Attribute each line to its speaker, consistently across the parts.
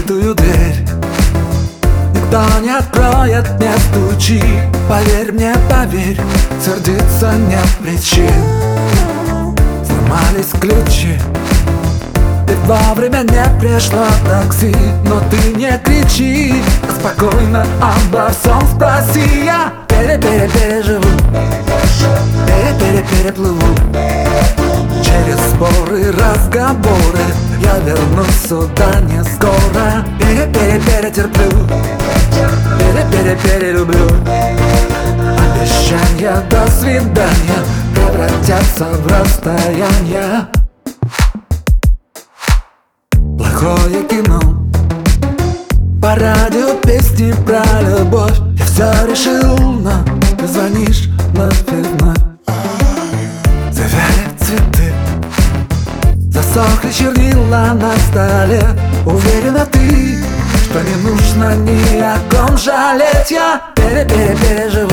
Speaker 1: закрытую дверь. Никто не откроет, не стучи. Поверь мне, поверь, сердиться нет причин. Сломались ключи, и вовремя не пришло такси. Но ты не кричи, спокойно обо всем спроси. Я переживу, переплыву через споры, разговоры. Я вернусь сюда не скоро. Перетерплю, перелюблю. Обещания до свидания превратятся в расстояние. Плохое кино, по радио песни про любовь. Я все решил, но ты звонишь вновь и вновь. Завяли цветы, засохли чернила на столе. Уверена ты, что не нужно ни о ком жалеть. Я переживу,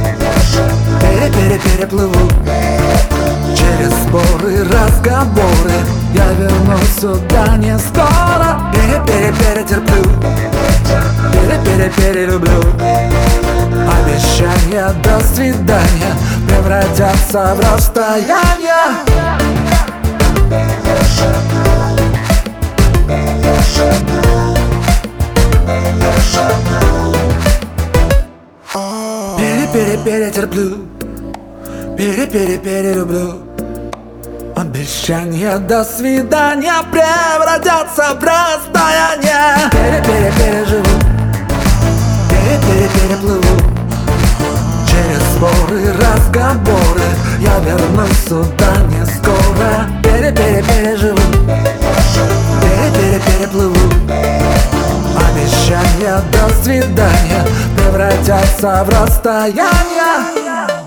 Speaker 1: переплыву через споры, разговоры. Я вернусь сюда не скоро. Перетерплю, перелюблю. Обещания до свидания превратятся в расстояние. Перетерплю, перелюблю. Обещания до свидания превратятся в расстояние. Переживу, переплыву через споры, разговоры. Я вернусь сюда не скоро. Переживу, переплыву. Обещания до свидания превратятся в расстояние.